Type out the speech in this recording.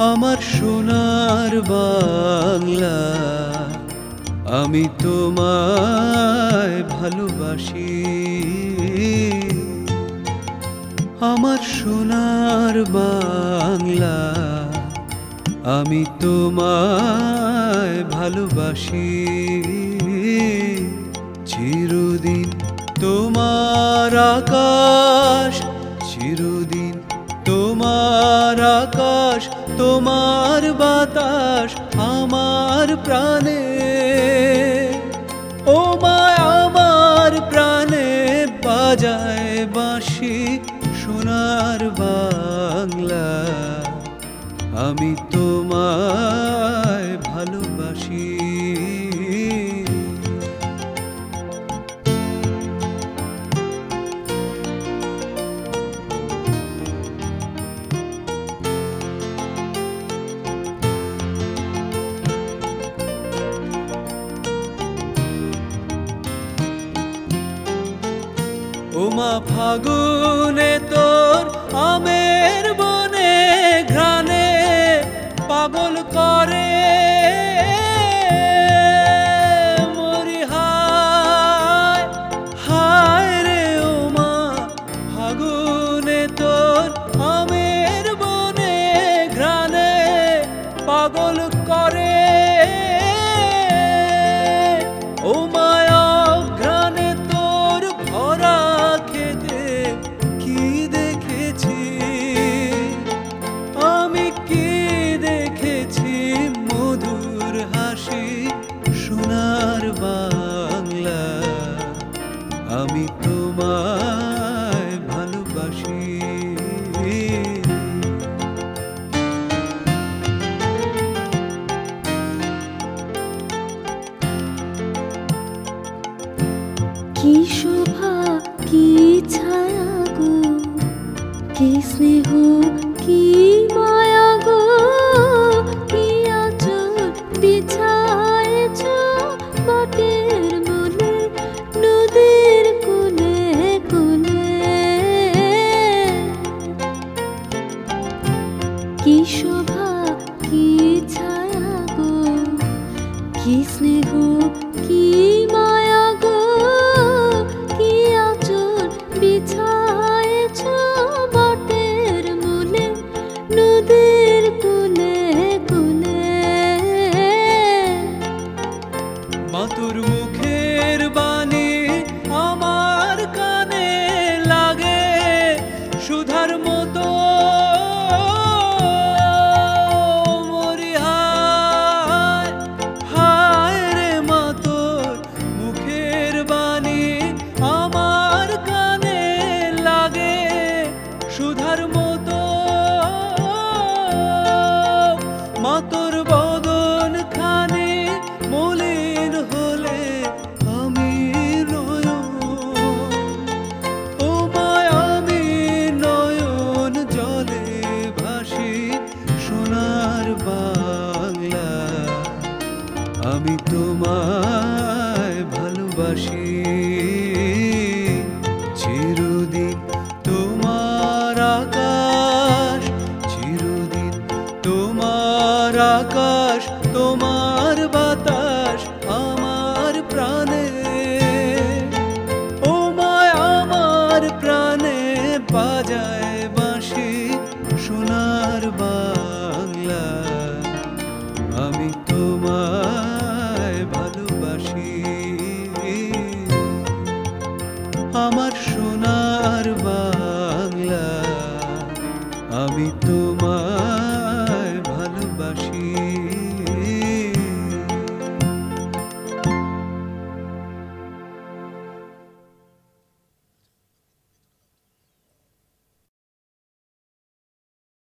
আমার সোনার বাংলা, আমি তোমায় ভালোবাসি। আমার সোনার বাংলা, আমি তোমায় ভালোবাসি। চিরদিন তোমার আকাশ, চিরদিন তোমার আকাশ, তোমার বাতাস আমার প্রাণে। ও মা আমার প্রাণে বাজায় বাঁশি সোনার বাংলা, আমি তোমায় ভালোবাসি। ওমা ফাগুনে তোর আমের বনে ঘ্রাণে পাগল করে মরি। হায় হায় রে ওমা ফাগুনে তোর আমের বনে ঘ্রাণে পাগল করে। ওমা সোনার বাংলা, আমি তোমায় ভালোবাসি। কি শোভা কি ছায়া গো, কি স্নেহ কি মায়া গো, কি আঁচল বিছায়েছ বটের মূলে নদীর কোলে কোলে। কি শোভা কি ছায়া গো, কি স্নেহ কি মায়া গো, কি আঁচল বিছায়েছ বটের মূলে নদীর কোলে কোলে। মাতুর মুখের বাণী আমার কানে লাগে সুধার মতো। মরি হায় হায় রে মাতুর মুখের বাণী আমার কানে লাগে সুধার মতো। মাতুর বদন খানে মলিন হলে আমি নয়ন, ও মায় আমি নয়ন জলে ভাসি সোনার বাংলা, আমি তোমায় ভালোবাসি। চিরদিন তোমার আকাশ, চিরদিন তোমার আকাশ, তোমার বাতাস আমার প্রাণে। ও মায় আমার প্রাণে বাজায় বাঁশি সোনার বাংলা, আমি তোমার